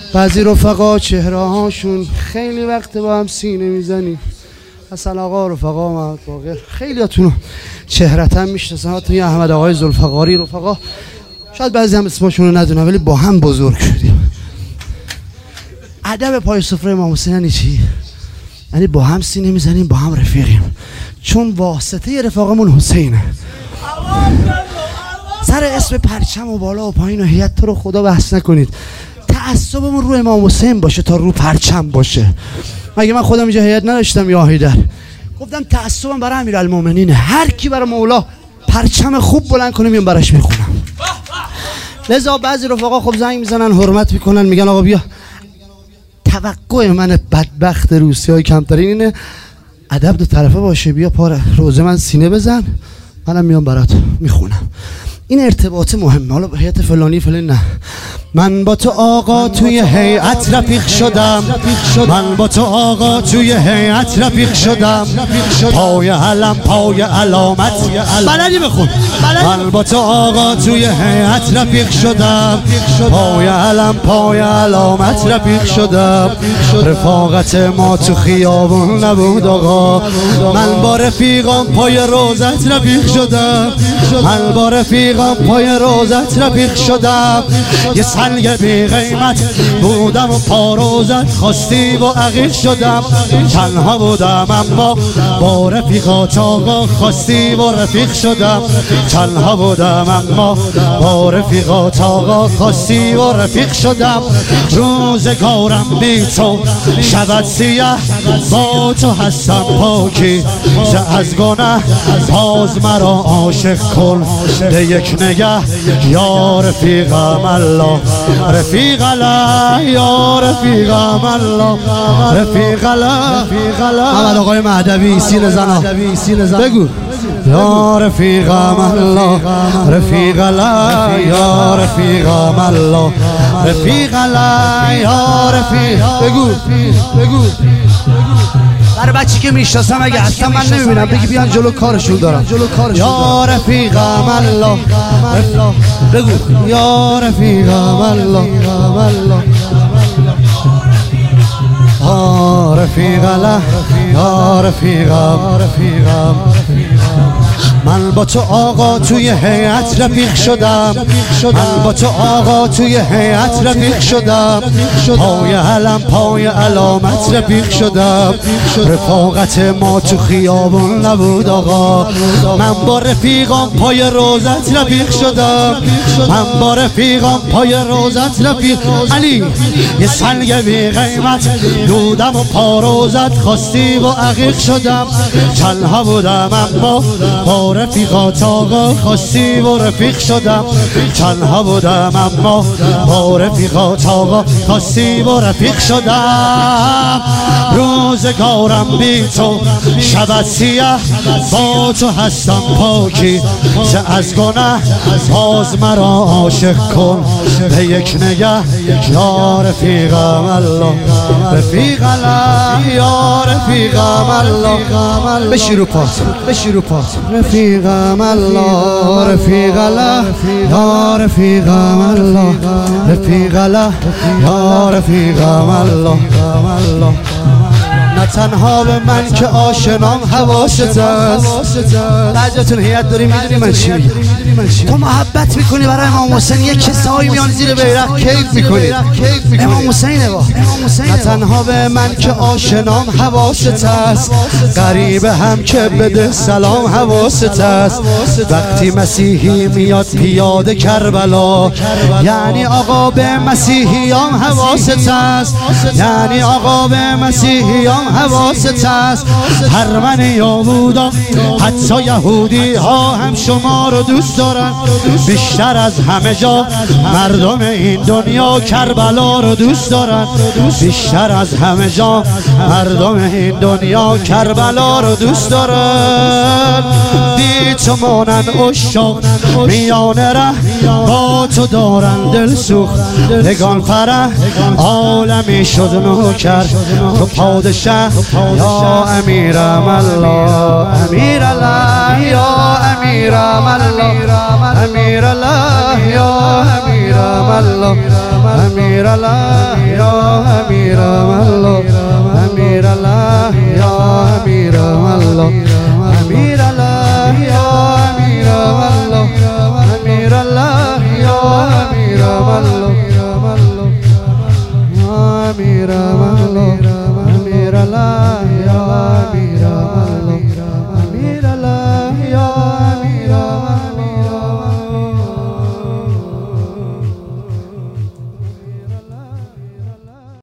بعضی رفقا چهره هاشون خیلی وقت با هم سینه میزنیم. حسن آقا، رفقا، محمد باقر، خیلی هاتونو چهرتا میشناسن. هاتون یه احمد آقای ذوالفقاری رفقا، شاید بعضی هم اسمشون رو ندونن ولی با هم بزرگ شدیم. ادب پای سفره امام حسین یعنی چی؟ یعنی با هم سینه میزنیم، با هم رفیقیم، چون واسطه رفاقمون حسینه. سر اسم پرچم و بالا و پایین و هیئت تو رو خدا بحث نکنید. تعصبمون رو امام حسین باشه تا رو پرچم باشه. مگه من خودم اینجا هیئت نداشتم یا هیدر؟ گفتم تعصبم برای امیرالمومنینه، هر کی برای مولا پرچم خوب بلند کنه میام براش میخونم. لذا بعضی رفقا خب زنگ میزنن، حرمت میکنن، میگن آقا بیا. توقع من بدبخت روسیای کمترین اینه ادب دو طرفه باشه. بیا پاره روزه من سینه بزن، منم میام برات میخونم. این ارتباط مهمه. حالا هیئت فلانی فلان نه. من با تو آقا توی هیئت رفیق شدم، من با تو آقا توی هیئت رفیق شدم، پای علم پای علامت بلدی بخون. من با تو آقا توی هیئت رفیق شدم، پای علم پای علامت رفیق شدم. رفاقت ما تو خیابون نبود آقا، من با رفیقام پای روزت رفیق شدم، من با رفیقام پای روزت رفیق شدم. یه سلگ بی قیمت بودم و پا روزت خواستی و عقیق شدم. تنها بودم اما با رفیقات آقا خواستی و رفیق شدم. تنها بودم اما با رفیقات آقا خواستی و رفیق شدم. روزگارم بی تو شود سیاه، با تو هستم پاکی از گناه. باز مرا عاشق کن به یک نگه، یا رفیقم الله رفیق الله، یا رفیقم الله رفیق الله. محمد آقای مهدوی سینه زنا بگو. یا رفیقم الله رفیق الله، یا رفیقم الله رفیق الله، یا رفیق. بگو برای بچی که میشناسم اگه اصلا من نمیبینم بگی بیان جلو کارشون دارم. یا رفیقم الله بگو. یا رفیقم الله یا رفیق الله، یا رفیقم. من با تو آقا توی هیئت رفیق شدم، من با تو آقا توی هیئت رفیق شدم، پای علم پای علامت رفیق شدم. رفاقت ما تو خیابون نبود آقا، من با رفیقام پای روزت رفیق شدم، من با رفیقام پای روزت رفیق. علی یه سلگ بی قیمت دودم و پا روزت خواستی و عقیق شدم. تنها بودم اما با رفیقات آقا خواستی و رفیق شدم. تنها بودم اما با رفیقات آقا خواستی و رفیق شدم. روزگارم بی تو شود سیاه، با تو هستم پاکی از گناه. باز مرا عاشق کن به یک نگه، یا رفیقم الله رفیق الله، یا رفیقم الله. بشیر و پات رفیقم الله رفیق الله، یا رفیقم الله رفیق الله، یا رفیقم الله. نه تنها به من که آشنام حواست است. بعضیاتون هیئت داری میدونی من چی میگم. تو محبت میکنی برای امام حسین، یک کسایی میان زیر بیرق کیف میکنی. امام حسینه با. نه تنها به من که آشنام حواست است، غریب هم که بده سلام حواست است. وقتی مسیحی میاد پیاده کربلا، یعنی آقا به مسیحیان حواست است، یعنی آقا به مسیحیان حواست است. هر من یهودا حتی یهودی ها هم شما رو دوست دارن. بیشتر از همه جا مردم این دنیا کربلا رو دوست دارن. بیشتر از همه جا مردم این دنیا کربلا رو دوست دارن. بی تو مانند عشاق میان ره، با تو دارن دل سوخت نگان فرح. عالمی شد نوکر تو پادشه، یا امیرم الله امیر الله، یا امیرم الله امیر الله، یا امیر الله امیر الله یا امیر الله امیر الله یا امیر الله امیر الله یا امیر الله امیر الله یا امیر الله امیر الله